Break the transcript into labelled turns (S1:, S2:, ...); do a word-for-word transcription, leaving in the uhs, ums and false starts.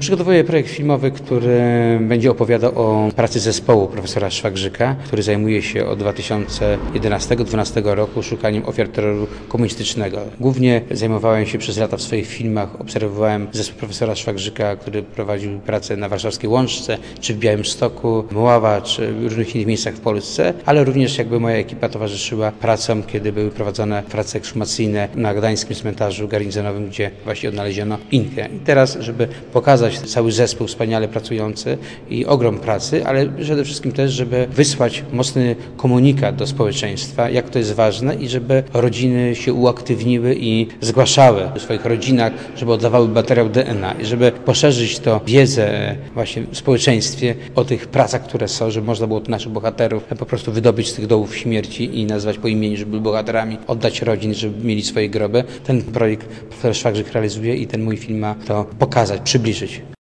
S1: Przygotowuję projekt filmowy, który będzie opowiadał o pracy zespołu profesora Szwagrzyka, który zajmuje się od dwa tysiące jedenastego do dwa tysiące dwunastego roku szukaniem ofiar terroru komunistycznego. Głównie zajmowałem się przez lata w swoich filmach, obserwowałem zespół profesora Szwagrzyka, który prowadził pracę na warszawskiej Łączce, czy w Białymstoku, Mława, czy w różnych innych miejscach w Polsce, ale również jakby moja ekipa towarzyszyła pracom, kiedy były prowadzone prace ekshumacyjne na gdańskim cmentarzu garnizonowym, gdzie właśnie odnaleziono Inkę. I teraz, żeby pokazać cały zespół wspaniale pracujący i ogrom pracy, ale przede wszystkim też, żeby wysłać mocny komunikat do społeczeństwa, jak to jest ważne i żeby rodziny się uaktywniły i zgłaszały w swoich rodzinach, żeby oddawały materiał D N A i żeby poszerzyć to wiedzę właśnie w społeczeństwie o tych pracach, które są, żeby można było naszych bohaterów po prostu wydobyć z tych dołów śmierci i nazwać po imieniu, żeby byli bohaterami, oddać rodzin, żeby mieli swoje groby. Ten projekt profesor Szwagrzyk realizuje i ten mój film ma to pokazać, przybliżyć.